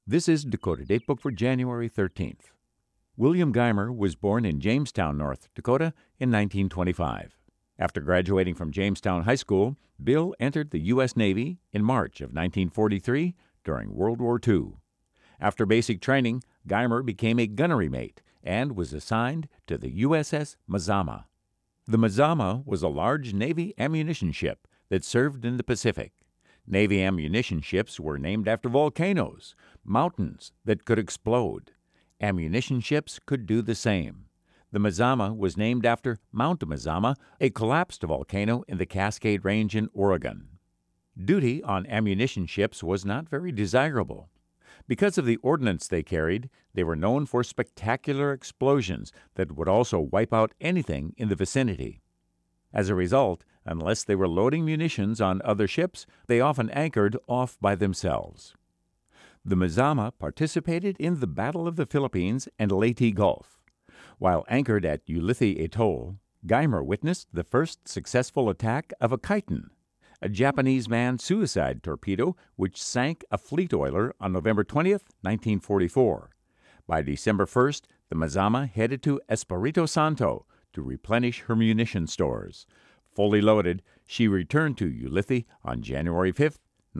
This is Dakota Datebook for January 13th. William Geimer was born in Jamestown, North Dakota in 1925. After graduating from Jamestown High School, Bill entered the U.S. Navy in March of 1943 during World War II. After basic training, Geimer became a gunnery mate and was assigned to the USS Mazama. The Mazama was a large Navy ammunition ship that served in the Pacific. Navy ammunition ships were named after volcanoes, mountains that could explode. Ammunition ships could do the same. The Mazama was named after Mount Mazama, a collapsed volcano in the Cascade Range in Oregon. Duty on ammunition ships was not very desirable. Because of the ordnance they carried, they were known for spectacular explosions that would also wipe out anything in the vicinity. As a result, unless they were loading munitions on other ships, they often anchored off by themselves. The Mazama participated in the Battle of the Philippines and Leyte Gulf. While anchored at Ulithi Atoll, Geimer witnessed the first successful attack of a chiton, a Japanese manned suicide torpedo which sank a fleet oiler on November 20, 1944. By December 1st, the Mazama headed to Espiritu Santo to replenish her munition stores. Fully loaded, she returned to Ulithi on January 5,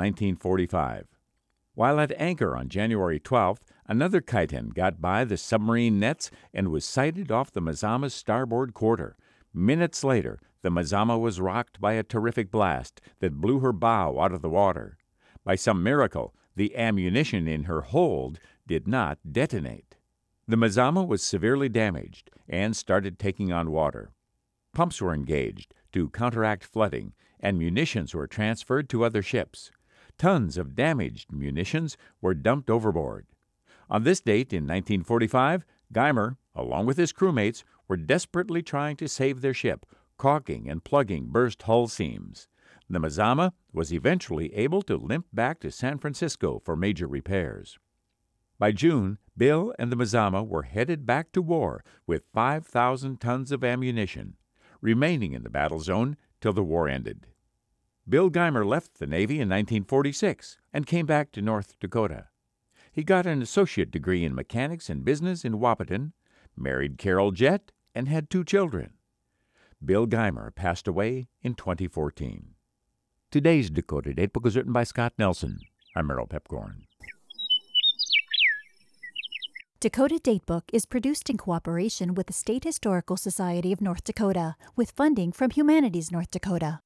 1945. While at anchor on January 12th, another chiton got by the submarine nets and was sighted off the Mazama's starboard quarter. Minutes later, the Mazama was rocked by a terrific blast that blew her bow out of the water. By some miracle, the ammunition in her hold did not detonate. The Mazama was severely damaged and started taking on water. Pumps were engaged to counteract flooding, and munitions were transferred to other ships. Tons of damaged munitions were dumped overboard. On this date in 1945, Geimer, along with his crewmates, were desperately trying to save their ship, caulking and plugging burst hull seams. The Mazama was eventually able to limp back to San Francisco for major repairs. By June, Bill and the Mazama were headed back to war with 5,000 tons of ammunition, remaining in the battle zone till the war ended. Bill Geimer left the Navy in 1946 and came back to North Dakota. He got an associate degree in mechanics and business in Wahpeton, married Carol Jett, and had 2 children. Bill Geimer passed away in 2014. Today's Dakota Datebook was written by Scott Nelson. I'm Merrill Pepcorn. Dakota Datebook is produced in cooperation with the State Historical Society of North Dakota, with funding from Humanities North Dakota.